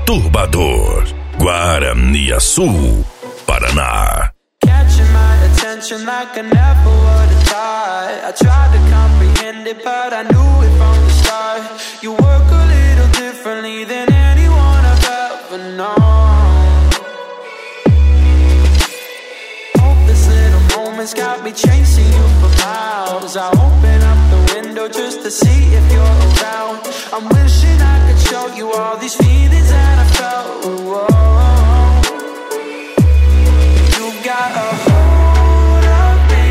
Perturbador, Guaraniaçu, Paraná. Catching my attention like I never would have thought. I tried to comprehend it, but I knew it from the start. You work a little differently than anyone I've ever known. Hopeless little moments got me chasing you for miles. I open up the window just to see if you're around. I'm wishing I could show you all these feelings that I felt. Whoa. You got a hold of me.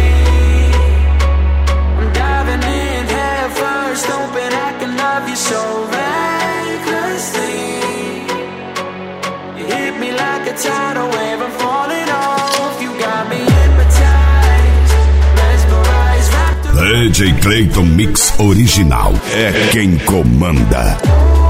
I'm diving in head first, hoping I can love you so recklessly. You hit me like a tidal wave, I'm falling off. You got me hypnotized, mesmerized, wrapped around. DJ Clayton Mix Original é quem comanda.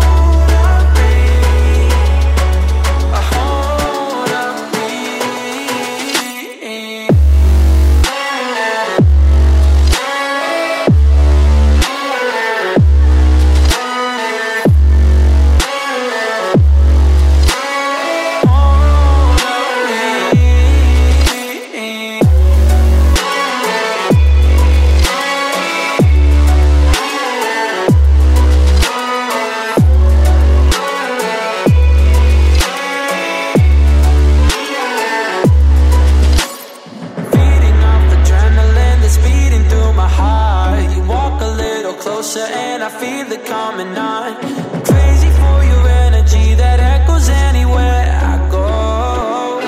And I feel it coming on. Crazy for your energy that echoes anywhere I go.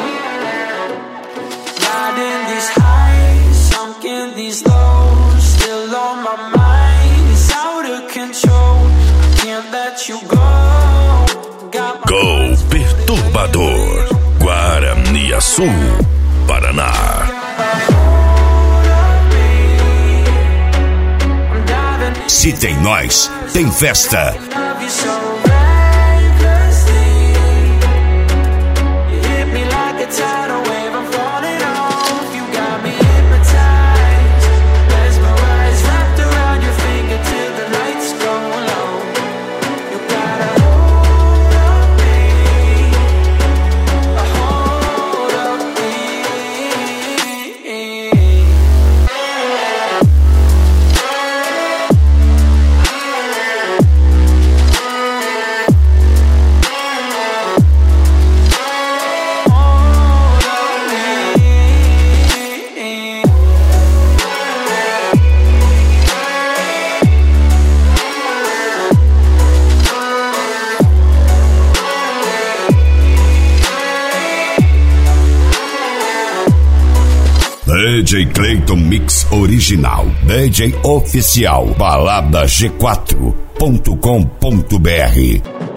Riding these highs, sunk in these lows. Still on my mind, it's out of control. I can't let you go. Go Perturbador, Guaraniaçu, Paraná. Se tem nós, tem festa. DJ Clayton Mix Original, DJ oficial, balada G4.com.br.